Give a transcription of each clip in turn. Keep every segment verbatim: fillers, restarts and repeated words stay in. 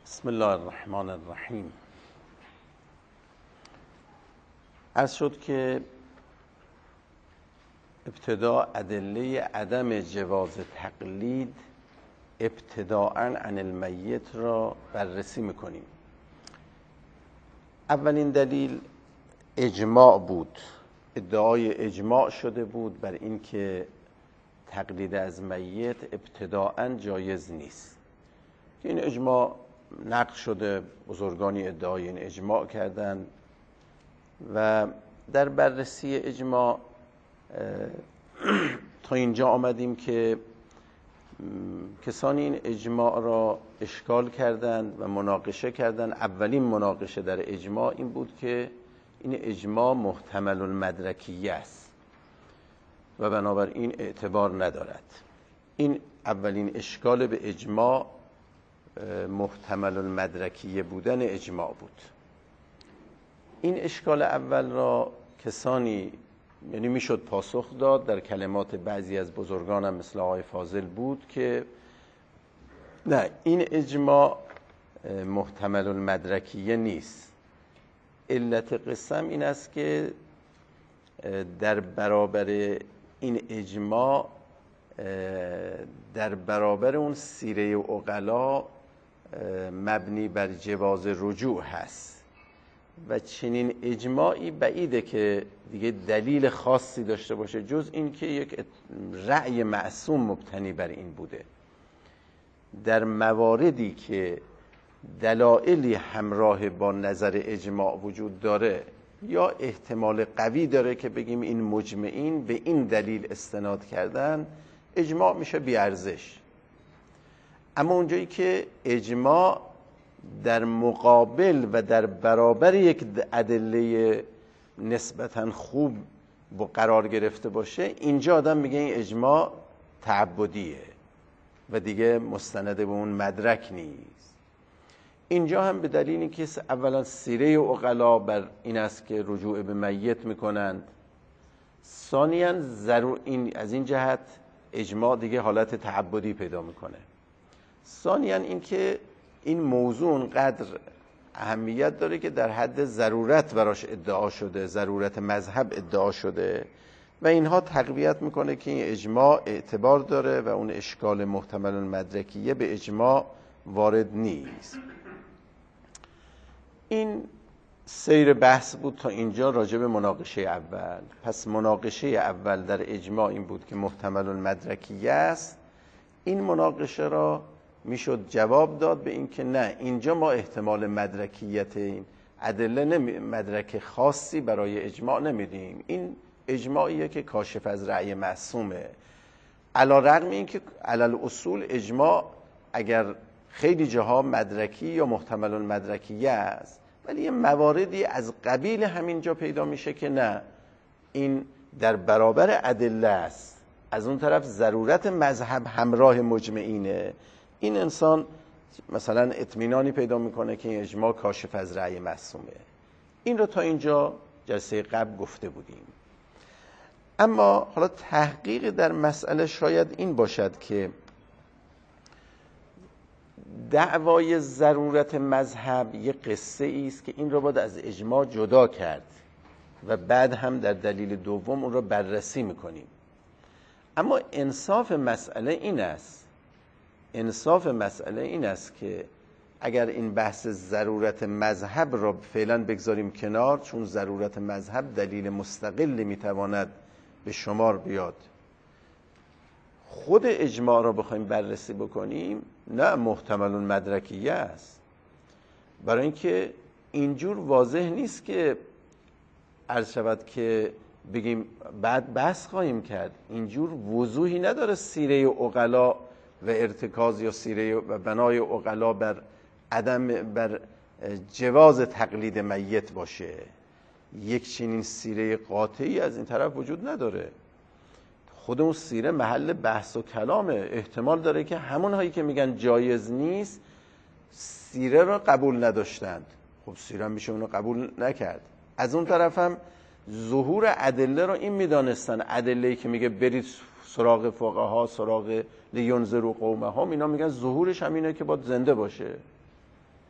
بسم الله الرحمن الرحیم. عرض شد که ابتدا ادله عدم جواز تقلید ابتداءً عن المیت را بررسی میکنیم. اولین دلیل اجماع بود. ادعای اجماع شده بود بر اینکه تقلید از میت ابتداءً جایز نیست. این اجماع نقل شده، بزرگانی ادعای این اجماع کردند و در بررسی اجماع تا اینجا آمدیم که کسانی این اجماع را اشکال کردند و مناقشه کردند. اولین مناقشه در اجماع این بود که این اجماع محتمل المدرکیه است و بنابراین اعتبار ندارد. این اولین اشکال به اجماع محتمل المدرکیه بودن اجماع بود. این اشکال اول را کسانی، یعنی میشد پاسخ داد در کلمات بعضی از بزرگانم مثل آقای فاضل بود که نه، این اجماع محتمل المدرکیه نیست. علت قسم این است که در برابر این اجماع در برابر اون سیره عقلا مبنی بر جواز رجوع هست و چنین اجماعی بعیده که دیگه دلیل خاصی داشته باشه جز این که یک رأی معصوم مبتنی بر این بوده. در مواردی که دلایلی همراه با نظر اجماع وجود داره یا احتمال قوی داره که بگیم این مجمعین به این دلیل استناد کردن، اجماع میشه بی ارزش. اما اونجایی که اجماع در مقابل و در برابر یک ادله نسبتاً خوب قرار گرفته باشه، اینجا آدم میگه این اجماع تعبدیه و دیگه مستند به اون مدرک نیست. اینجا هم به دلیلی که اولا سیره عقلا بر این است که رجوع به میت میکنند، ثانیاً ضرور این از این جهت اجماع دیگه حالت تعبدی پیدا میکنه. ثانیاً این که این موضوع اونقدر اهمیت داره که در حد ضرورت براش ادعا شده، ضرورت مذهب ادعا شده و اینها تقویت میکنه که این اجماع اعتبار داره و اون اشکال محتمل المدرکیه به اجماع وارد نیست. این سیر بحث بود تا اینجا راجع به مناقشه اول. پس مناقشه اول در اجماع این بود که محتمل المدرکیه است. این مناقشه را میشد جواب داد به این که نه، اینجا ما احتمال مدرکیت این ادله نمی... مدرک خاصی برای اجماع نمیدیم. این اجماعیه که کاشف از رأی معصومه. علی رغم این که علل اصول اجماع اگر خیلی جاها مدرکی یا محتمل المدرکیه است، ولی یه مواردی از قبیل همینجا پیدا میشه که نه، این در برابر ادله است. از اون طرف ضرورت مذهب همراه مجمعینه. این انسان مثلا اطمینانی پیدا میکنه که این اجماع کاشف از رأی معصومه. این رو تا اینجا جلسه قبل گفته بودیم. اما حالا تحقیق در مسئله شاید این باشد که دعوای ضرورت مذهب یک قصه است که این رو باید از اجماع جدا کرد و بعد هم در دلیل دوم اون رو بررسی میکنیم. اما انصاف مسئله این است انصاف مسئله این است که اگر این بحث ضرورت مذهب را فعلا بگذاریم کنار، چون ضرورت مذهب دلیل مستقلی میتواند به شمار بیاد، خود اجماع را بخوایم بررسی بکنیم، نه، محتمل المدرکیه است. برای اینکه اینجور واضح نیست که عرض شود که بگیم بعد بحث خواهیم کرد. اینجور وضوحی نداره سیره عقلا و ارتکاز یا سیره و بنای عقلا بر عدم بر جواز تقلید میت باشه. یک چنین سیره قاطعی از این طرف وجود نداره. خود اون سیره محل بحث و کلامه. احتمال داره که همون هایی که میگن جایز نیست سیره را قبول نداشتند. خب سیره میشه اونو قبول نکرد. از اون طرف هم ظهور ادله را این میدانستن، ادله‌ای که میگه برید سراغ فقها، سراغ لینذروا قومهم، اینا میگن ظهورش همینه که باید زنده باشه.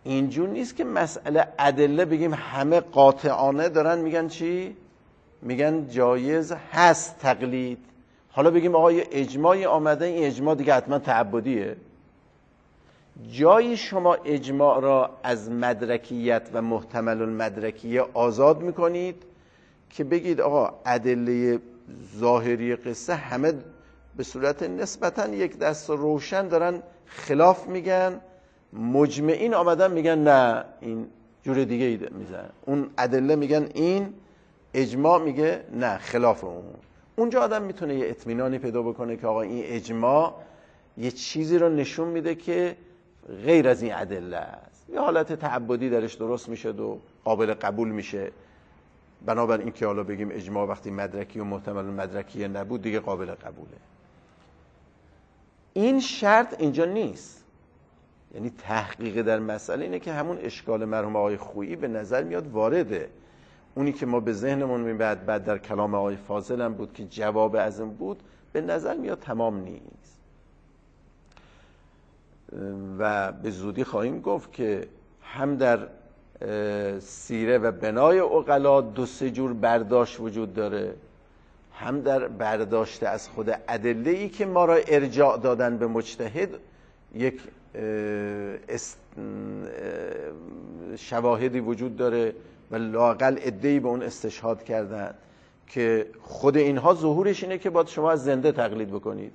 اینجور نیست که مسئله ادله بگیم همه قاطعانه دارن میگن چی؟ میگن جایز هست تقلید. حالا بگیم آقا یه اجماعی آمده، این اجماع دیگه حتما تعبدیه. جایی شما اجماع را از مدرکیت و محتمل المدرکیه آزاد میکنید که بگید آقا ادله ظاهری قصه همه به صورت نسبتا یک دست و روشن دارن خلاف میگن، مجمعین آمدن میگن نه این جور دیگه ای میزن، اون ادله میگن این، اجماع میگه نه خلاف اون. اونجا آدم میتونه یه اطمینانی پیدا بکنه که آقا این اجماع یه چیزی رو نشون میده که غیر از این ادله است، یه حالت تعبدی درش درست میشه و قابل قبول میشه. بنابراین این که حالا بگیم اجماع وقتی مدرکی و محتمل مدرکی نبود دیگه قابل قبوله. این شرط اینجا نیست. یعنی تحقیق در مسئله اینه که همون اشکال مرحوم آقای خویی به نظر میاد وارده. اونی که ما به ذهنمون میاد بعد در کلام آقای فاضل هم بود که جواب از این بود، به نظر میاد تمام نیست. و به زودی خواهیم گفت که هم در سیره و بنای عقلا دو سه جور برداشت وجود داره، هم در برداشت از خود ادله‌ای که ما را ارجاع دادن به مجتهد یک شواهدی وجود داره و لااقل عده‌ای به اون استشهاد کردن که خود اینها ظهورش اینه که باید شما از زنده تقلید بکنید.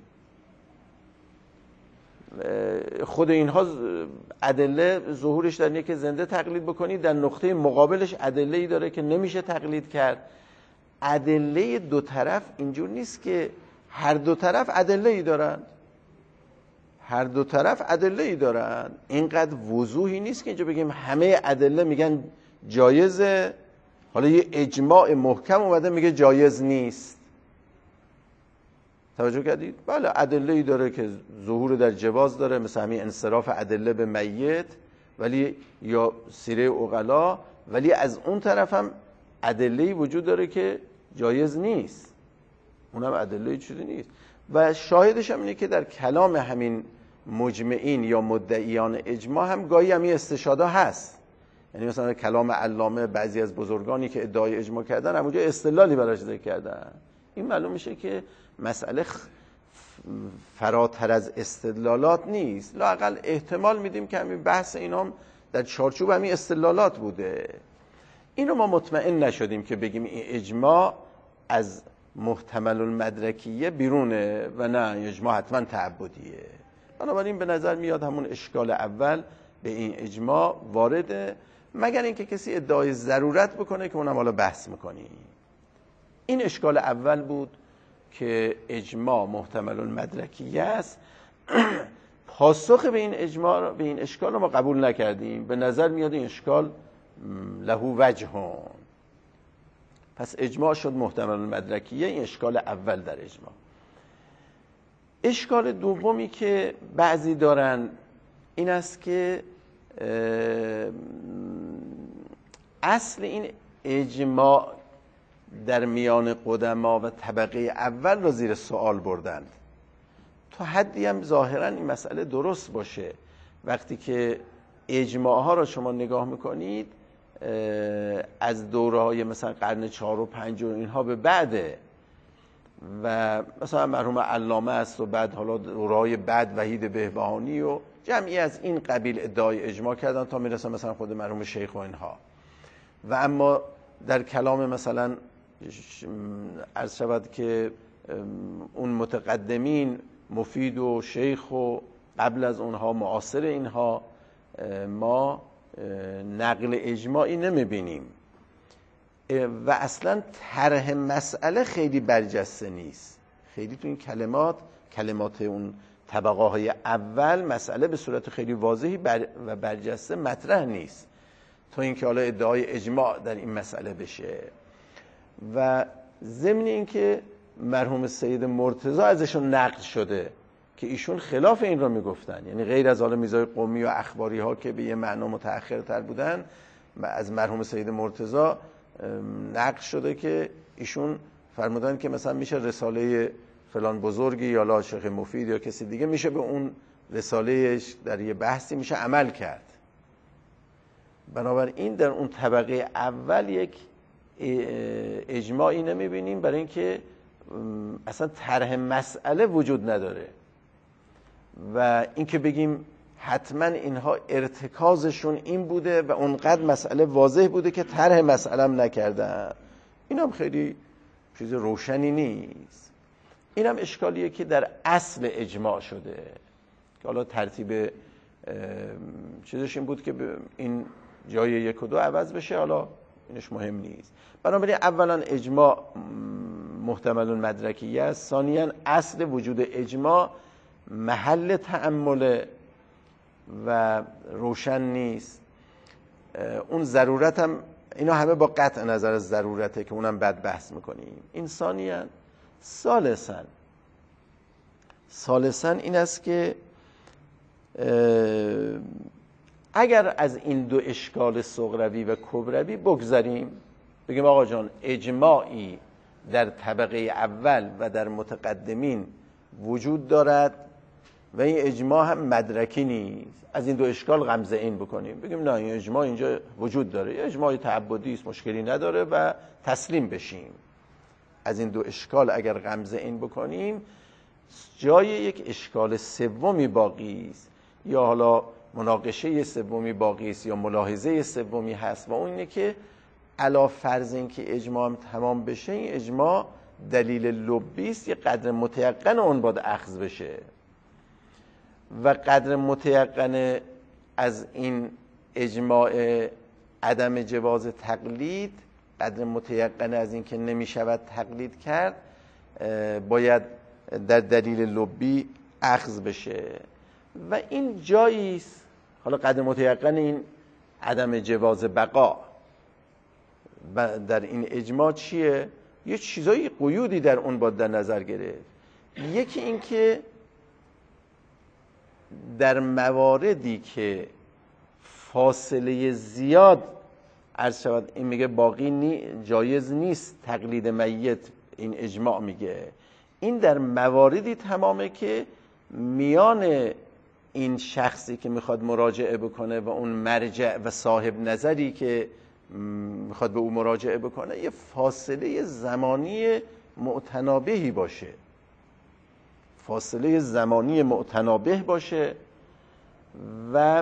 خود اینها ادله ظهورش در اینه که زنده تقلید بکنید، در نقطه مقابلش ادله‌ای داره که نمیشه تقلید کرد. ادله دو طرف اینجور نیست که هر دو طرف ادله‌ای دارن، هر دو طرف ادله‌ای دارن، اینقدر وضوحی نیست که اینجا بگیم همه ادله میگن جایزه، حالا یه اجماع محکم اومده میگه جایز نیست. توجه کردید؟ بله ادله‌ای داره که ظهور در جواز داره، مثل همین انصراف ادله به میت ولی یا سیره عقلا، ولی از اون طرف هم ادله‌ای وجود داره که جایز نیست، اونم ادله‌ای چیزی نیست. و شاهدش هم اینه که در کلام همین مجمعین یا مدعیان اجماع هم گاهی همین استشهاده هست. یعنی مثلا کلام علامه بعضی از بزرگانی که ادعای اجماع کردن همونجا استدلالی براش ذکر کردن. این معلوم میشه که مسئله فراتر از استدلالات نیست، لااقل احتمال میدیم که همین بحث اینا هم در چارچوب همین استدلالات بوده. این رو ما مطمئن نشدیم که بگیم این اجماع از محتمل المدرکیه بیرونه و نه اجماع حتما تعبدیه. بنابراین به نظر میاد همون اشکال اول به این اجماع وارده، مگر اینکه کسی ادعای ضرورت بکنه که اونم حالا بحث میکنیم. این اشکال اول بود که اجماع محتمل المدرکیه است. پاسخ به این اجماع به این اشکال رو ما قبول نکردیم. به نظر میاد این اشکال له وجهون، پس اجماع شد محتمل المدرکیه. این اشکال اول در اجماع. اشکال دومی که بعضی دارن این است که اصل این اجماع در میان قدما و طبقه اول را زیر سوال بردند. تا حدی هم ظاهرا این مسئله درست باشه. وقتی که اجماع ها را شما نگاه میکنید از دوره های مثلا قرن چهار و پنج و اینها به بعده و مثلا مرحوم علامه است و بعد حالا دوره های بعد وحید بهبهانی و جمعی از این قبیل ادعای اجماع کردن تا میرسن مثلا خود مرحوم شیخ و اینها. و اما در کلام مثلا عرض شود که اون متقدمین مفید و شیخ و قبل از اونها معاصر اینها ما نقل اجماعی نمیبینیم و اصلا طرح مسئله خیلی برجسته نیست. خیلی تو این کلمات کلمات اون طبقه های اول مسئله به صورت خیلی واضحی بر و برجسته مطرح نیست تا اینکه حالا ادعای اجماع در این مسئله بشه. و ضمن اینکه مرحوم سید مرتضی ازشون نقل شده که ایشون خلاف این را میگفتن، یعنی غیر از حالا میزای قومی و اخباری ها که به یه معنا متأخرتر بودن، از مرحوم سید مرتضی نقل شده که ایشون فرمودن که مثلا میشه رساله فلان بزرگی یا لا شیخ مفید یا کسی دیگه میشه به اون رسالهش در یه بحثی میشه عمل کرد. بنابراین در اون طبقه اول یک اجماعی نمیبینیم، برای اینکه اصلا طرح مسئله وجود نداره و اینکه بگیم حتما اینها ارتکازشون این بوده و اونقدر مسئله واضح بوده که طرح مسئله هم نکردن، این هم خیلی چیز روشنی نیست. این هم اشکالیه که در اصل اجماع شده که حالا ترتیب چیزش این بود که این جای یک و دو عوض بشه، حالا اینش مهم نیست. بنابراین اولا اجماع محتمل مدرکی است، ثانیا اصل وجود اجماع محل تأمل و روشن نیست. اون ضرورت هم، اینا همه با قطع نظر از ضرورته که اونم بعد بحث میکنیم. این ثانیا ثالثا ثالثا این است که اگر از این دو اشکال صغروی و کبروی بگذاریم، بگیم آقا جان اجماعی در طبقه اول و در متقدمین وجود دارد و این اجماع هم مدرکی نیست، از این دو اشکال غمزه این بکنیم، بگیم نه این اجماع اینجا وجود داره، یه اجماع تعبدی است مشکلی نداره و تسلیم بشیم. از این دو اشکال اگر غمزه این بکنیم، جای یک اشکال سومی باقی است، یا حالا مناقشه سومی باقی است، یا ملاحظه سومی هست، و اون اینه که علا فرض این که اجماع هم تمام بشه، این اجماع دلیل لبی است، یه قدر متیقن اون باید اخذ بشه و قدر متیقن از این اجماع عدم جواز تقلید، قدر متیقن از این که نمی شود تقلید کرد، باید در دلیل لبی اخذ بشه و این جایی است. حالا قدر متیقن این عدم جواز بقا و در این اجماع چیه؟ یه چیزایی قیودی در اون باید در نظر گرفت. یکی این که در مواردی که فاصله زیاد عرض شود، این میگه باقی نی جایز نیست تقلید میت، این اجماع میگه این در مواردی تمامه که میان این شخصی که میخواد مراجعه بکنه و اون مرجع و صاحب نظری که میخواد به او مراجعه بکنه یه فاصله زمانی معتنابهی باشه، فاصله زمانی معتنابه باشه و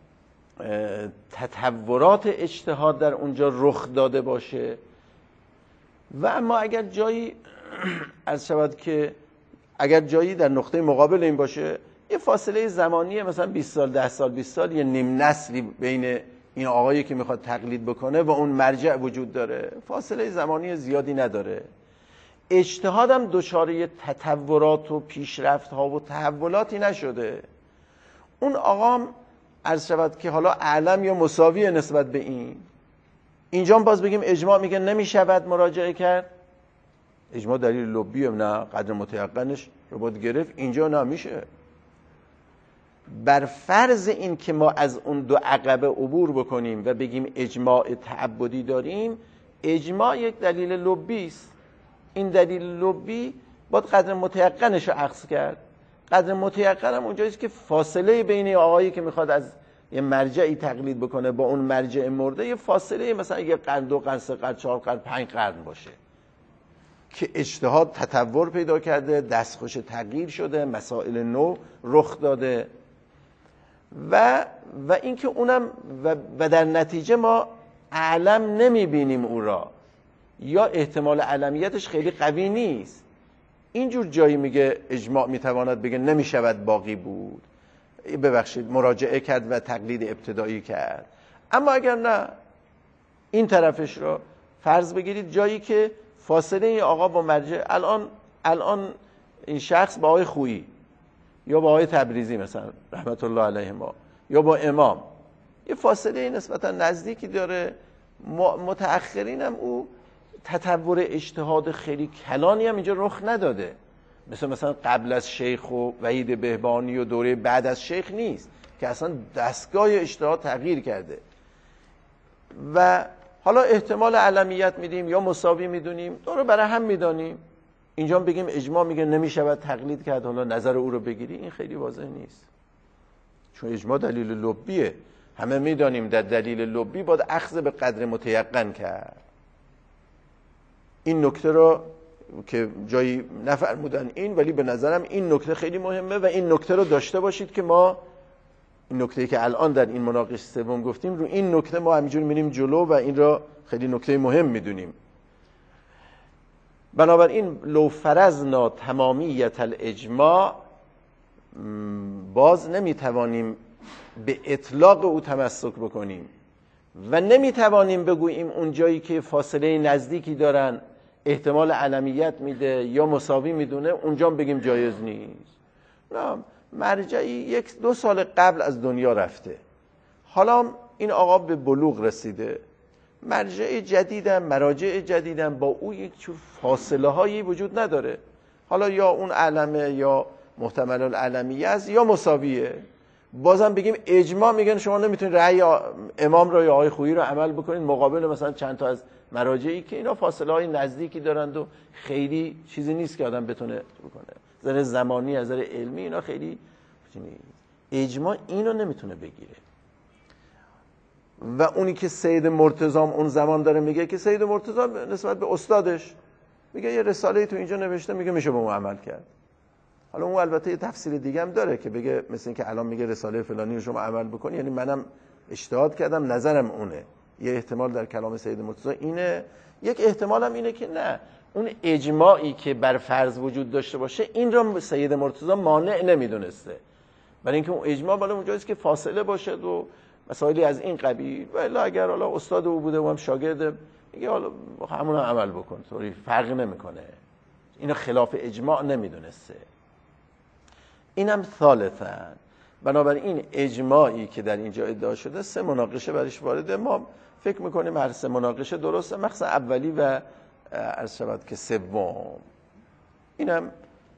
تطورات اجتهاد در اونجا رخ داده باشه. و اما اگر جایی از شود که اگر جایی در نقطه مقابل این باشه، یه فاصله زمانی مثلا بیست سال، ده سال، بیست سال، یه نیم نسلی بین این آقایی که میخواد تقلید بکنه و اون مرجع وجود داره، فاصله زمانی زیادی نداره. اجتهاد هم دچار تطورات و پیشرفت ها و تحولاتی نشده. اون آقا عرض شود که حالا اعلم یا مساوی نسبت به این، اینجا هم باز بگیم اجماع میگه نمیشود مراجعه کرد، اجماع دلیل لبیه، نه قدر متیقنش رو باید گرفت، اینجا نمیشه. بر فرض این که ما از اون دو عقبه عبور بکنیم و بگیم اجماع تعبدی داریم، اجماع یک دلیل لبی است، این دلیل لبی باید قدر متیقنش رو اخذ کرد. قدر متیقن هم اونجاییست که فاصله بین آقایی که میخواد از یه مرجعی تقلید بکنه با اون مرجع مرده یه فاصله مثلا یه قرن، دو قرن، سه قرن، چهار قرن، پنج قرن باشه که اجتهاد تطور پیدا کرده، دستخوش تغییر شده، مسائل نو رخ داده و و اینکه اونم و, و در نتیجه ما اعلم نمیبینیم او را، یا احتمال علمیتش خیلی قوی نیست. اینجور جایی میگه اجماع میتواند بگه نمیشود باقی بود، ببخشید مراجعه کرد و تقلید ابتدایی کرد. اما اگر نه، این طرفش رو فرض بگیرید جایی که فاصله این آقا با مرجع، الان الان این شخص با آقای خویی یا با آقای تبریزی مثلا رحمت الله علیه ما یا با امام یه فاصله نسبتا نزدیکی داره، متأخرین هم او تطور اجتهاد خیلی کلانی هم اینجا رخ نداده، مثل مثلا قبل از شیخ و وحید بهبانی و دوره بعد از شیخ نیست که اصلا دستگاه اجتهاد تغییر کرده. و حالا احتمال علمیت میدیم یا مساوی میدونیم، دو رو برای هم میدانیم. اینجا بگیم اجماع میگه نمیشود تقلید کرد، حالا نظر او رو بگیری، این خیلی واضح نیست، چون اجماع دلیل لبیه. همه میدانیم در دلیل لبی باید اخذ به قدر متیقن کرد. این نکته رو که جایی نفرمودن این، ولی به نظرم این نکته خیلی مهمه و این نکته رو داشته باشید که ما این نکته‌ای که الان در این مناقشه سوم گفتیم، رو این نکته ما همینجور میریم جلو و این را خیلی نکته مهم میدونیم. بنابراین لو فرضنا تمامیت الاجماع، باز نمیتوانیم به اطلاق او تمسک بکنیم و نمیتوانیم بگوییم اون جایی که فاصله نزدیکی دارن احتمال علمیت میده یا مساوی میدونه اونجا بگیم جایز نیست. نه، مرجعی یک دو سال قبل از دنیا رفته، حالا این آقا به بلوغ رسیده، مرجع جدیدن، مراجع جدیدن، با او یک چون فاصله هایی وجود نداره، حالا یا اون علمه یا محتمل العلمیه است یا مساویه، بازم بگیم اجماع، میگن شما نمیتونید رأی امام را یا آقای خویی را عمل بکنید مقابل مثلا چند تا از مراجعی که اینا فاصله های نزدیکی دارند و خیلی چیزی نیست که آدم بتونه بکنه، از نظر زمانی، از نظر علمی اینا خیلی نیست. اجماع اینو نمیتونه بگیره. و اونی که سید مرتضی اون زمان داره میگه که سید مرتضی نسبت به استادش میگه یه رساله تو اینجا نوشته، میگه میشه با ما عمل کرد. حالا اون البته یه تفسیر دیگه هم داره که بگه مثل این که الان میگه رساله فلانی رو شما عمل بکنی، یعنی منم اجتهاد کردم نظرم اونه. یه احتمال در کلام سید مرتضی اینه، یک احتمال هم اینه که نه، اون اجماعی که بر فرض وجود داشته باشه این رو سید مرتضی مانع نمیدونسته، برای اینکه اون اجماع بالا اونجاست که فاصله باشه و مسائلی از این قبیل، ولی اگر حالا استاد او بوده و هم شاگرد میگه حالا همون هم عمل بکن، طوری فرقی نمیکنه، اینو خلاف اجماع نمیدونسته. اینم ثالثاً، بنابراین اجماعی که در اینجا ادعا شده سه مناقشه برش وارده، ما فکر میکنیم هر سه مناقشه درسته، مخصوصا اولی و عرض شود که سوم. اینم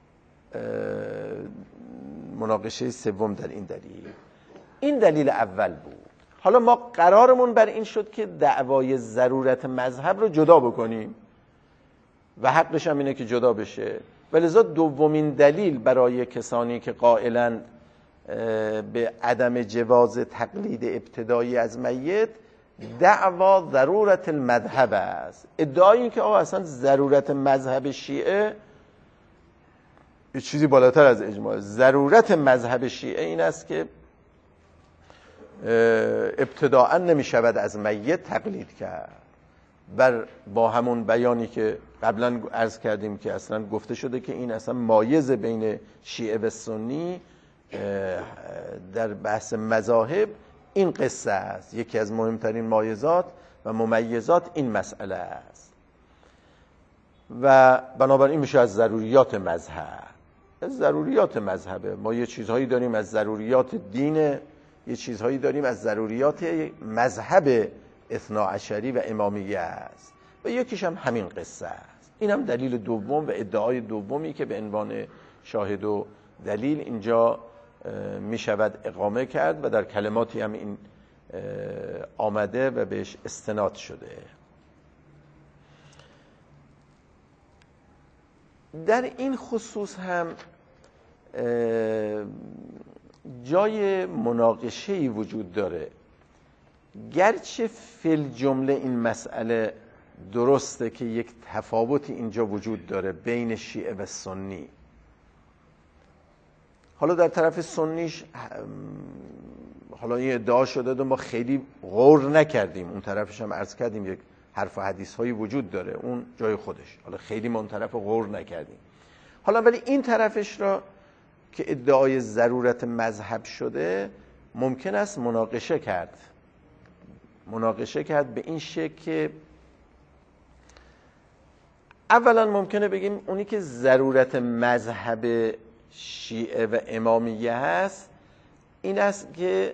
مناقشه سوم در این دلیل. این دلیل اول بود. حالا ما قرارمون بر این شد که دعوای ضرورت مذهب رو جدا بکنیم و حقش هم اینه که جدا بشه، ولذا دومین دلیل برای کسانی که قائلند به عدم جواز تقلید ابتدایی از میت دعوا ضرورت المذهب است. ادعای این که آقا اصلا ضرورت مذهب شیعه یه چیزی بالاتر از اجماع. ضرورت مذهب شیعه این است که ابتداءً نمی شود از میت تقلید کرد، بر با همون بیانی که قبلا عرض کردیم که اصلا گفته شده که این اصلا مایز بین شیعه و سنی در بحث مذاهب این قصه است. یکی از مهمترین مایزات و ممیزات این مسئله است و بنابراین میشه از ضروریات مذهب. از ضروریات مذهبه. ما یه چیزهایی داریم از ضروریات دین، یه چیزهایی داریم از ضروریات مذهب اثنا عشری و امامیه است و یکیش هم همین قصه است. این هم دلیل دوم و ادعای دومی که به عنوان شاهد و دلیل اینجا می شود اقامه کرد و در کلماتی هم این آمده و بهش استناد شده. در این خصوص هم جای مناقشه‌ای وجود داره، گرچه فی جمله این مسئله درسته که یک تفاوتی اینجا وجود داره بین شیعه و سنی. حالا در طرف سنیش حالا این ادعا شده و ما خیلی غور نکردیم، اون طرفش هم عرض کردیم یک حرف و حدیث هایی وجود داره، اون جای خودش، حالا خیلی ما اون طرف غور نکردیم. حالا ولی این طرفش را که ادعای ضرورت مذهب شده ممکن است مناقشه کرد مناقشه کرد به این شکل که اولا ممکنه بگیم اونی که ضرورت مذهب شیعه و امامیه هست این است که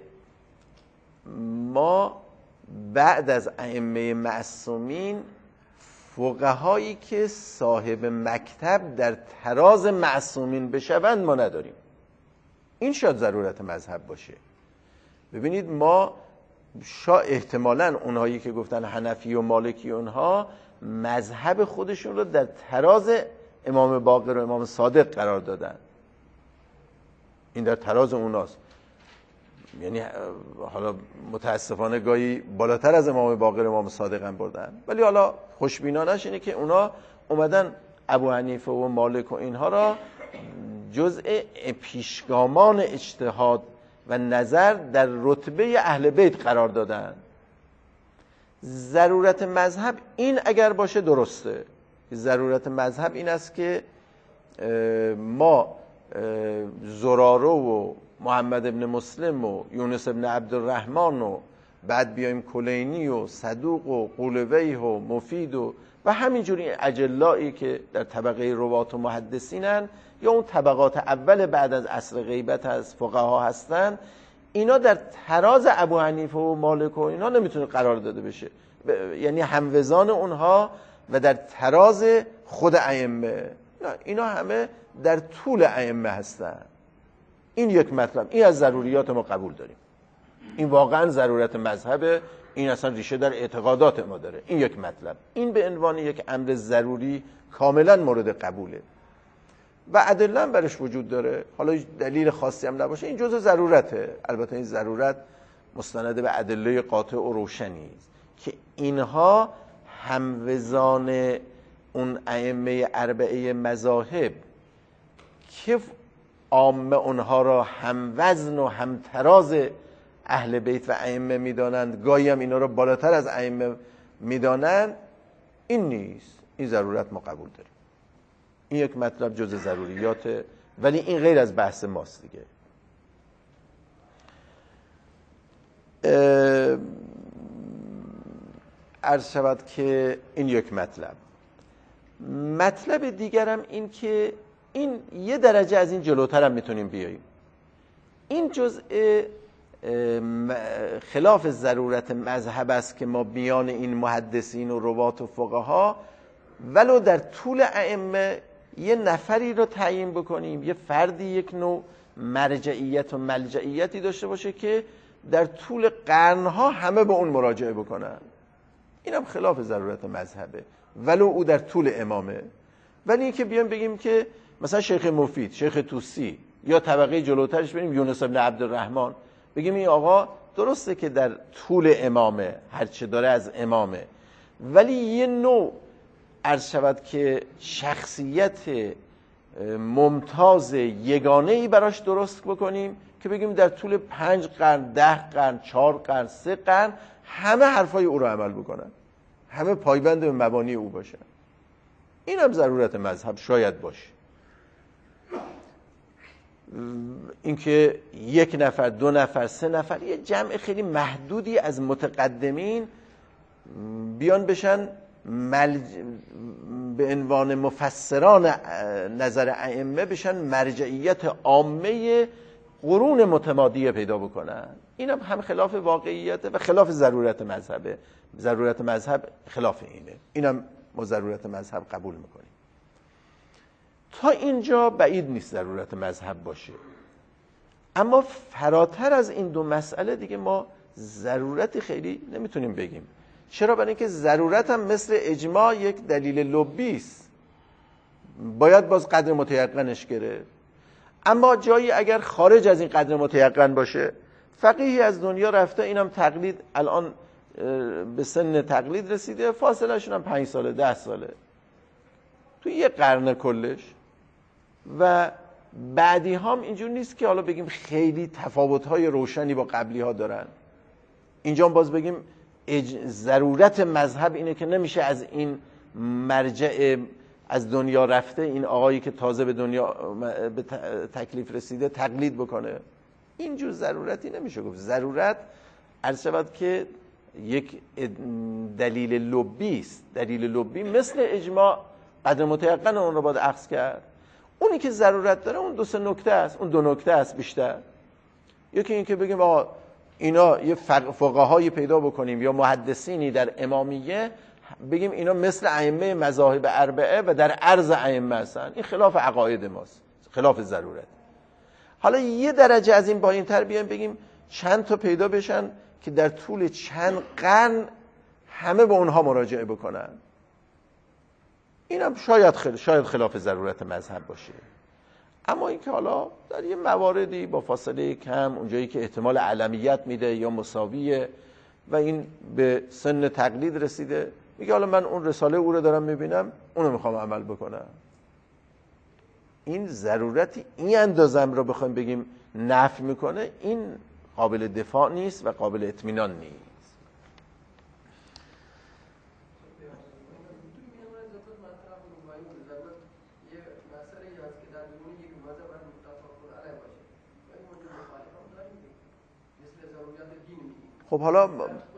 ما بعد از ائمه معصومین فقهایی که صاحب مکتب در تراز معصومین بشوند ما نداریم. این شاید ضرورت مذهب باشه. ببینید ما شا احتمالاً اونهایی که گفتن حنفی و مالکی اونها مذهب خودشون رو در تراز امام باقر و امام صادق قرار دادن، این در تراز اوناست. یعنی حالا متاسفانه گاهی بالاتر از امام باقر امام صادق هم بردن، ولی حالا خوشبینانش اینه که اونا اومدن ابو حنیفه و مالک و اینها را جزء پیشگامان اجتهاد و نظر در رتبه اهل بیت قرار دادن. ضرورت مذهب این اگر باشه درسته. ضرورت مذهب این است که ما زراره و محمد ابن مسلم و یونس ابن عبدالرحمن و بعد بیایم کلینی و صدوق و قولویه و مفید و و همینجوری اجلایی که در طبقه روات و محدثینن یا اون طبقات اول بعد از عصر غیبت از فقها هستن، اینا در تراز ابو حنیفه و مالک و اینا نمیتونه قرار داده بشه، یعنی هموزان اونها و در تراز خود ائمه. اینا همه در طول ائمه هستن. این یک مطلب، این از ضروریات ما قبول داریم، این واقعا ضرورت مذهبه، این اصلا ریشه در اعتقادات ما داره. این یک مطلب، این به عنوان یک امر ضروری کاملا مورد قبوله و ادله هم برش وجود داره. حالا دلیل خاصی هم نباشه، این جزء ضرورته. البته این ضرورت مستند به ادله قاطع و روشنی است که اینها هموزان اون ائمه اربعه مذاهب که عامه اونها را هم وزن و هم تراز اهل بیت و ائمه میدانند، گاهی هم اینا را بالاتر از ائمه میدانند، این نیست. این ضرورت ما قبول داریم. این یک مطلب جز ضروریاته، ولی این غیر از بحث ماست دیگه. عرض شود که این یک مطلب. مطلب دیگرم این که این یه درجه از این جلوتر هم میتونیم بیاییم. این جزء خلاف ضرورت مذهب است که ما بیان این محدثین و روات و فقها ولو در طول ائمه یه نفری رو تعیین بکنیم، یه فردی یک نوع مرجعیت و ملجعیتی داشته باشه که در طول قرنها همه به اون مراجعه بکنن. اینم خلاف ضرورت مذهبه ولو او در طول امامه. ولی این که بیان بگیم که مثلا شیخ مفید، شیخ توسی یا طبقه جلوترش بریم یونس ابن عبدالرحمن، بگیم این آقا درسته که در طول امامه، هرچه داره از امامه، ولی یه نوع عرض شود که شخصیت ممتاز یگانه‌ای براش درست بکنیم که بگیم در طول پنج قرن، ده قرن، چهار قرن، سه قرن همه حرفای او رو عمل بکنن، همه پایبند به مبانی او باشن. این هم ضرورت مذهب شاید باشه. اینکه یک نفر، دو نفر، سه نفر، یه جمع خیلی محدودی از متقدمین بیان بشن مل... به عنوان مفسران نظر ائمه بشن مرجعیت عامه قرون متمادیه پیدا بکنن. این هم, هم خلاف واقعیته و خلاف ضرورت مذهبه. ضرورت مذهب خلاف اینه. این هم ما ضرورت مذهب قبول میکنیم. تا اینجا بعید نیست ضرورت مذهب باشه، اما فراتر از این دو مسئله دیگه ما ضرورت خیلی نمیتونیم بگیم. چرا؟ برای اینکه ضرورت هم مثل اجماع یک دلیل لبی است، باید باز قدر متیقنش گرفت. اما جایی اگر خارج از این قدر متیقن باشه، فقیهی از دنیا رفته، اینم تقلید، الان به سن تقلید رسیده، فاصله شون هم پنج ساله، ده ساله، تو یه قرن کلش. و بعدی هم اینجور نیست که حالا بگیم خیلی تفاوت‌های روشنی با قبلی ها دارن. اینجا باز بگیم اج... ضرورت مذهب اینه که نمیشه از این مرجع از دنیا رفته، این آقایی که تازه به دنیا به تکلیف رسیده، تقلید بکنه. اینجور ضرورتی نمیشه گفت. ضرورت عرض شود که یک دلیل لبی است. دلیل لبی مثل اجماع قدر متیقن اون رو باید اخذ کرد. اونی که ضرورت داره اون دو سه نکته است، اون دو نکته است بیشتر. یکی این که بگیم آقا اینا یه فقهایی پیدا بکنیم یا محدثینی در امامیه، بگیم اینا مثل ائمه مذاهب اربعه و در عرض ائمه هستن. این خلاف عقاید ماست، خلاف ضرورت. حالا یه درجه از این پایین‌تر بیایم بگیم چند تا پیدا بشن که در طول چند قرن همه به اونها مراجعه بکنن. اینم شاید خل... شاید خلاف ضرورت مذهب باشه. اما اینکه حالا در یه مواردی با فاصله کم اونجایی که احتمال علمیت میده یا مساویه و این به سن تقلید رسیده، میگه حالا من اون رساله او رو دارم میبینم، اونو میخوام عمل بکنم. این ضرورتی این اندازم رو بخوایم بگیم نفی میکنه، این قابل دفاع نیست و قابل اطمینان نیست. خب حالا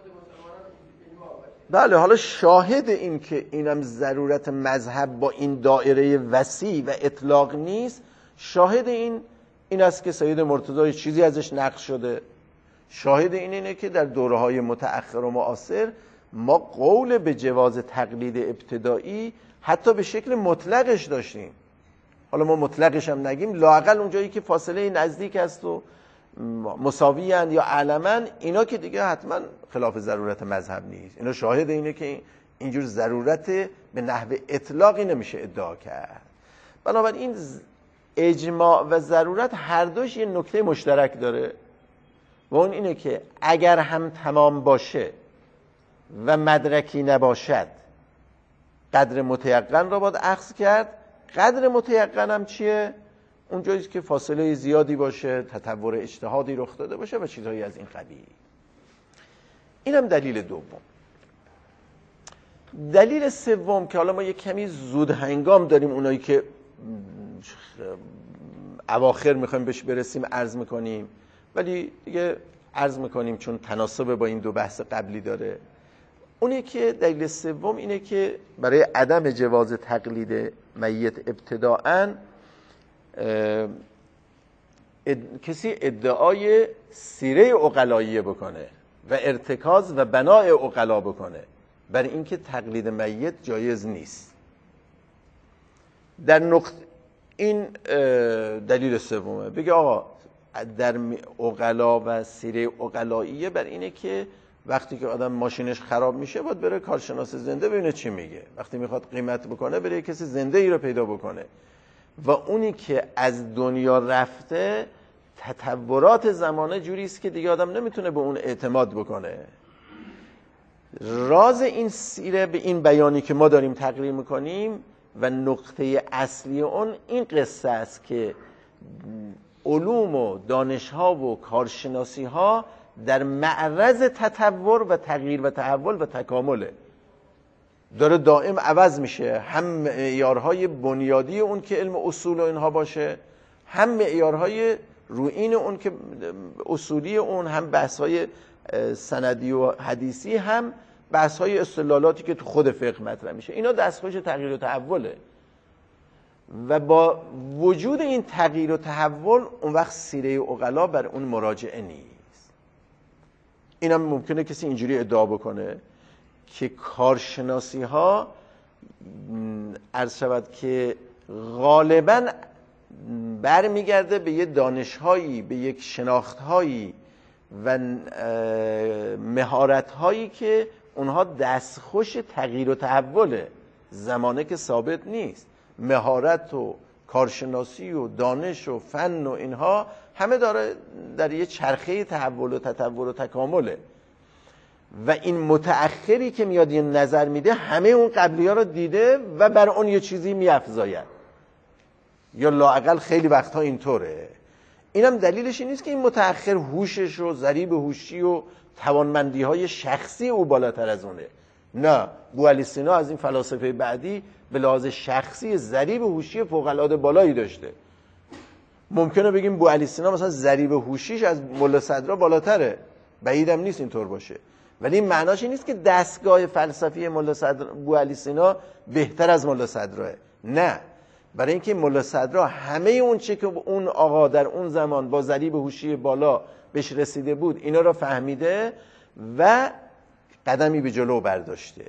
بله، حالا شاهد این که اینم ضرورت مذهب با این دایره وسیع و اطلاق نیست، شاهد این این است که سید مرتضی چیزی ازش نقل شده. شاهد این اینه که در دوره‌های متأخر و معاصر ما قول به جواز تقلید ابتدایی حتی به شکل مطلقش داشتیم. حالا ما مطلقش هم نگیم، لااقل اونجایی که فاصله نزدیک است و مساوی‌اند یا علمن، اینا که دیگه حتما خلاف ضرورت مذهب نیست. اینا شاهد اینه که اینجور ضرورت به نحو اطلاقی نمیشه ادعا کرد. بنابراین اجماع و ضرورت هر دوش یه نکته مشترک داره و اون اینه که اگر هم تمام باشه و مدرکی نباشد، قدر متیقن را باید اخذ کرد. قدر متیقن هم چیه؟ اونجایی که فاصله زیادی باشه، تطور اجتهادی رخ داده باشه و چیزهایی از این قبیل. اینم دلیل دوم. دلیل سوم که حالا ما یه کمی زود هنگام داریم، اونایی که اواخر میخوایم بهش برسیم عرض میکنیم، ولی دیگه عرض میکنیم چون تناسب با این دو بحث قبلی داره. اونه که دلیل سوم اینه که برای عدم جواز تقلید میت ابتداءً اد... کسی ادعای سیره عقلاییه بکنه و ارتکاز و بنای عقلا بکنه برای اینکه تقلید میت جایز نیست. در نقطه این دلیل سومه، بگه آقا در عقلا و سیره عقلاییه بر اینه که وقتی که آدم ماشینش خراب میشه باید بره کارشناس زنده ببینه چی میگه، وقتی میخواد قیمت بکنه بره کسی زنده ای رو پیدا بکنه، و اونی که از دنیا رفته تطورات زمانه جوری است که دیگه آدم نمیتونه به اون اعتماد بکنه. راز این سیره به این بیانی که ما داریم تقریر میکنیم و نقطه اصلی اون این قصه است که علوم و دانشها و کارشناسیها در معرض تطور و تغییر و تحول و تکامله، داره دائم عوض میشه، هم معیارهای بنیادی اون که علم اصول و اینها باشه، هم معیارهای روئین اون که اصولی اون، هم بحث‌های سندی و حدیثی، هم بحث‌های استدلالاتی که تو خود فقه مطرح میشه. اینا دستخوش تغییر و تحوله و با وجود این تغییر و تحول اون وقت سیره عقلا بر اون مراجعه نیست. اینم ممکنه کسی اینجوری ادعا بکنه که کارشناسی ها عرض شود که غالباً برمیگرده به یه دانش‌هایی، به یک شناخت‌هایی و مهارت‌هایی که اونها دستخوش تغییر و تحوله، زمانه که ثابت نیست. مهارت و کارشناسی و دانش و فن و اینها همه داره در یه چرخه تحول و تطور و تکامله و این متأخری که میاد یه نظر میده همه اون قبلی ها رو دیده و بر اون یه چیزی میافزاید، یا لااقل خیلی وقتها اینطوره. اینم دلیلش این نیست که این متأخر هوشش و ضریب هوشی و توانمندی های شخصی او بالاتر از اونه. نه، بوعلی سینا از این فلاسفه بعدی به لحاظ شخصی ضریب هوشی فوق العاده بالایی داشته. ممکنه بگیم بوعلی سینا مثلا ضریب هوشیش از ملا صدرا بالاتره، بعیدم نیست اینطور باشه، ولی این معناش این نیست که دستگاه فلسفی ملا صدر بوعلی سینا بهتر از ملا صدراه. نه، برای اینکه ملا صدرا همه اون چه که اون آقا در اون زمان با ضریب هوشی بالا بهش رسیده بود اینا را فهمیده و قدمی به جلو برداشته.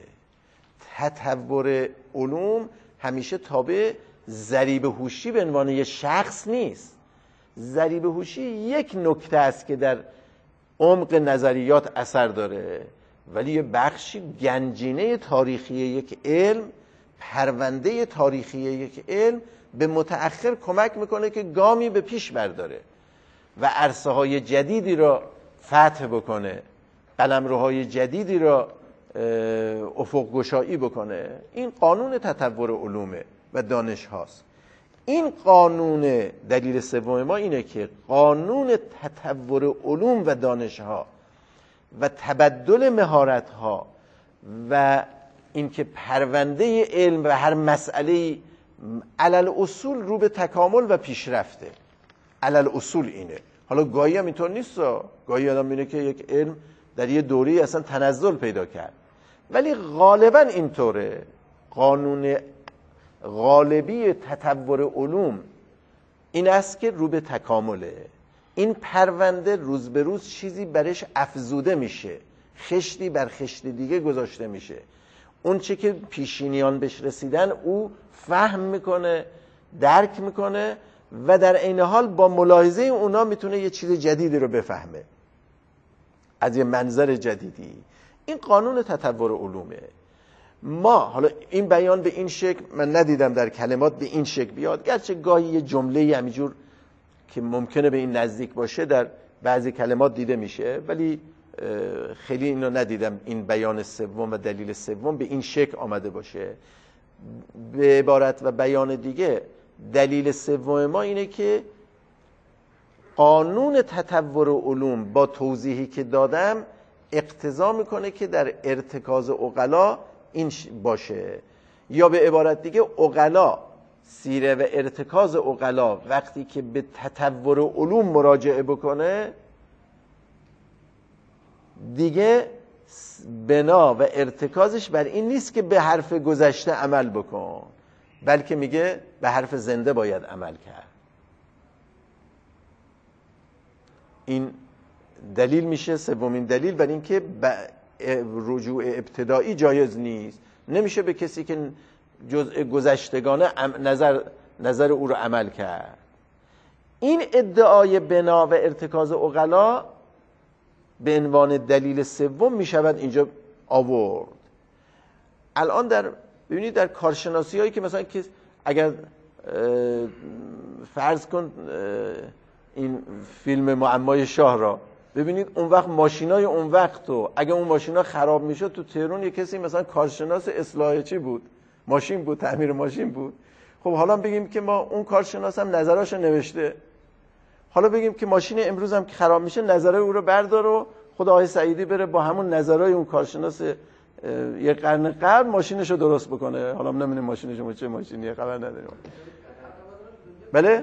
تطور علوم همیشه تابع ضریب هوشی به عنوان یک شخص نیست. ضریب هوشی یک نکته است که در عمق نظریات اثر داره، ولی یه بخشی گنجینه تاریخی یک علم پرونده تاریخی یک علم به متأخر کمک میکنه که گامی به پیش برداره و عرصه های جدیدی را فتح بکنه، قلمروهای جدیدی را افق گشایی بکنه. این قانون تطور علومه و دانش هاست. این قانون دلیل سوم ما اینه که قانون تطور علوم و دانش ها و تبدل مهارت ها و اینکه پرونده علم و هر مسئله علل اصول رو به تکامل و پیشرفته. علل اصول اینه. حالا گاهی هم اینطور نیست، گاهی آدم می‌بینه که یک علم در یه دوره‌ای اصلا تنزل پیدا کرد، ولی غالبا اینطوره. قانون غالبی تطور علوم این است که رو به تکامله. این پرونده روز به روز چیزی برش افزوده میشه، خشتی بر خشت دیگه گذاشته میشه. اون چه که پیشینیان بهش رسیدن او فهم میکنه، درک میکنه و در عین حال با ملاحظه اونا میتونه یه چیز جدیدی رو بفهمه از یه منظر جدیدی. این قانون تطور علومه. ما حالا این بیان به این شکل من ندیدم در کلمات به این شکل بیاد، گرچه گاهی یه جمله همینجور که ممکنه به این نزدیک باشه در بعضی کلمات دیده میشه، ولی خیلی اینو ندیدم این بیان سوم و دلیل سوم به این شکل آمده باشه. به عبارت و بیان دیگه دلیل سوم ما اینه که قانون تطور علوم با توضیحی که دادم اقتضا میکنه که در ارتکاز عقلا این باشه، یا به عبارت دیگه عقلا، سیره و ارتکاز عقلا وقتی که به تطور علوم مراجعه بکنه دیگه بنا و ارتکازش بر این نیست که به حرف گذشته عمل بکن، بلکه میگه به حرف زنده باید عمل کرد. این دلیل میشه سومین دلیل بر این که رجوع ابتدایی جایز نیست. نمیشه به کسی که جزء گذشتگانه نظر نظر او رو عمل کرد. این ادعای بنا و ارتکاز عقلا به عنوان دلیل سوم میشود اینجا آورد. الان در ببینید در کارشناسی هایی که مثلا که اگر فرض کن این فیلم معمای شاه را ببینید، اون وقت ماشینای اون وقت و اگه اون ماشینا خراب میشد تو تهران یه کسی مثلا کارشناس اصلاح چی بود، ماشین بود، تعمیر ماشین بود. خب حالا بگیم که ما اون کارشناس هم نظراشو نوشته، حالا بگیم که ماشین امروز هم که خراب میشه نظرای او رو بردار و خود آقای سعیدی بره با همون نظرای اون کارشناس یه قرن قبل ماشینشو درست بکنه. حالا ما نمیدونیم ماشینش چه ماشینیه، خبر نداریم. بله؟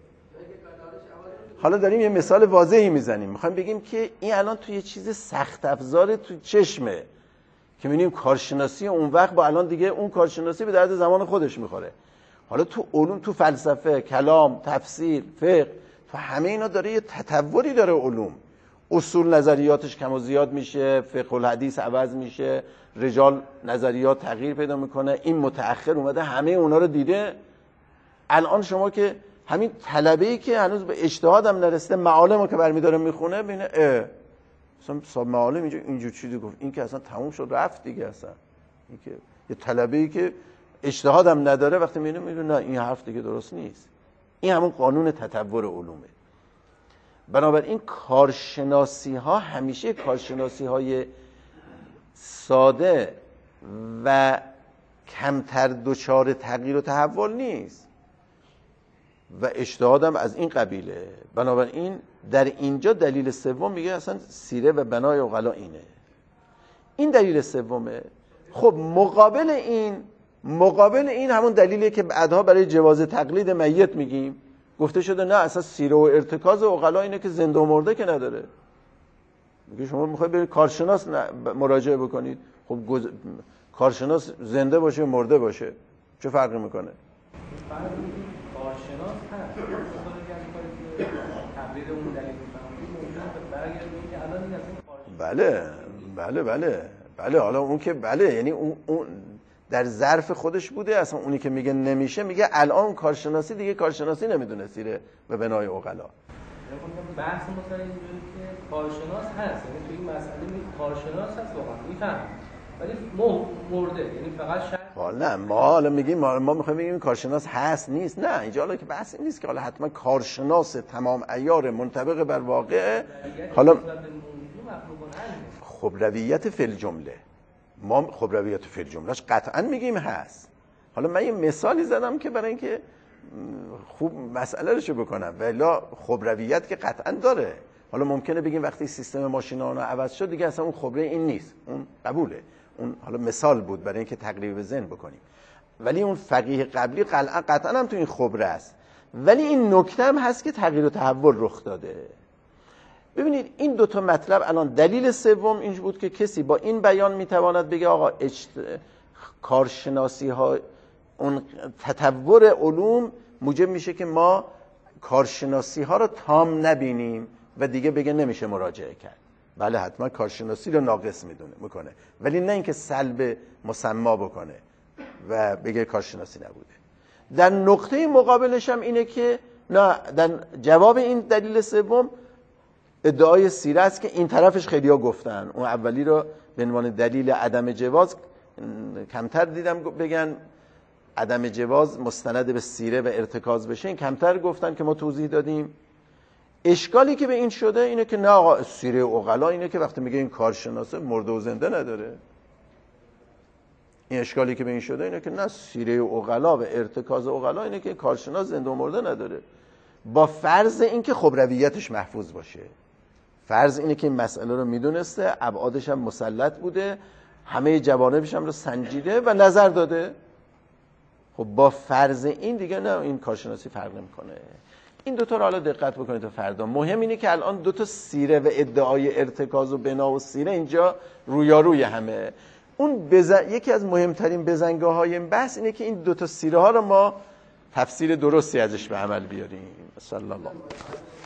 حالا داریم یه مثال واضحی میزنیم، میخوایم بگیم که این الان توی یه چیز سخت افزار تو چشمه که می‌بینیم کارشناسی اون وقت با الان دیگه اون کارشناسی به درد زمان خودش میخوره. حالا تو علوم، تو فلسفه، کلام، تفسیر، فقه، تو همه اینا داره یه تطوری داره علوم. اصول نظریاتش کم و زیاد میشه، فقه الحدیث عوض میشه، رجال نظریات تغییر پیدا میکنه. این متأخر اومده همه اونا رو دیده. الان شما که همین طلبه‌ای که هنوز به اجتهاد هم نرسیده معالمو که برمی‌داره میخونه، ببینه اه مثلا صاحب معالم اینجا اینجور چیزی گفت، این که اصلا تموم شد رفت دیگه. اصلا این که یه طلبه‌ای که اجتهاد هم نداره وقتی میبینه میگه نه این حرف دیگه درست نیست. این همون قانون تطور علومه. بنابراین کارشناسی ها همیشه کارشناسی های ساده و کمتر دچار تغییر و تحول نیست و اجتهاد هم از این قبیله. بنابراین در اینجا دلیل سوم میگه اصلا سیره و بنای عقلا اینه. این دلیل سومه. خب مقابل این مقابل این همون دلیلیه که بعدها برای جواز تقلید میت میگیم. گفته شده نه اصلا سیره و ارتکاز عقلا اینه که زنده و مرده که نداره. میگه شما میخواید برید کارشناس مراجعه بکنید، خب گز... کارشناس زنده باشه مرده باشه چه فرقی میکنه؟ کارشناس هست تقلید اون دلیل بله بله بله بله حالا اون که بله یعنی اون, اون در ظرف خودش بوده. اصلا اونی که میگه نمیشه میگه الان کارشناسی دیگه کارشناسی نمیدونه سیره و بنای عقلا. بحث مثلا اینجوری که کارشناس هست، یعنی توی این مسئله میگه کارشناس هست واقعا میفهم ولی مرده، یعنی فقط شرط حالا نه ما حالا میگیم ما, ما میخوایم بگیم کارشناس هست نیست، نه اینجا حالا که بحث این نیست که حالا حتما کارشناس تمام عیار منطبق بر واقع. حالا خبرویت فی الجمله، ما خبرویت فی الجملهش قطعا میگیم هست. حالا من یه مثالی زدم که برای اینکه خوب مسئله رو بکنم، ولی خبرویت که قطعا داره. حالا ممکنه بگیم وقتی سیستم ماشین‌آنا عوض شد دیگه اصلا اون خبره این نیست، اون قبوله، اون حالا مثال بود برای اینکه تقریب ذهن بکنیم. ولی اون فقیه قبلی قطعا هم تو این خبره است. ولی این نکته هم هست که تغییر و تحول رخ داده. ببینید این دو تا مطلب الان دلیل سوم این بود که کسی با این بیان میتواند بگه آقا اجت... کارشناسی ها اون تطور علوم موجب میشه که ما کارشناسی ها رو تام نبینیم و دیگه بگه نمیشه مراجعه کرد. بله حتما کارشناسی رو ناقص میدونه میکنه، ولی نه اینکه سلب مسما بکنه و بگه کارشناسی نبوده. در نقطه مقابلش هم اینه که نه، در جواب این دلیل سوم ادعای سیره است که این طرفش خیلی‌ها گفتن. اون اولی رو به عنوان دلیل عدم جواز کمتر دیدم بگن عدم جواز مستند به سیره و ارتکاز بشه، این کمتر گفتن که ما توضیح دادیم. اشکالی که به این شده اینه که نه آقا سیره عقلا اینه که وقتی میگه این کارشناسه مرده و زنده نداره. این اشکالی که به این شده اینه که نه سیره عقلا و ارتکاز عقلا اینه که کارشناس زنده و مرده نداره، با فرض اینکه خبرویتش محفوظ باشه. فرض اینه که این مسئله رو میدونسته، ابعادش هم مسلط بوده، همه جوانبش هم رو سنجیده و نظر داده. خب با فرض این دیگه نه، این کارشناسی فرق نمیکنه. این دوتا رو حالا دقت بکنید تا فردا. مهم اینه که الان دوتا سیره و ادعای ارتکاز و بنا و سیره اینجا رویاروی همه. اون بزن... یکی از مهمترین بزنگاه های این بحث اینه که این دوتا سیره ها رو ما تفسیر درستی ازش به عمل بیاریم. صلی الله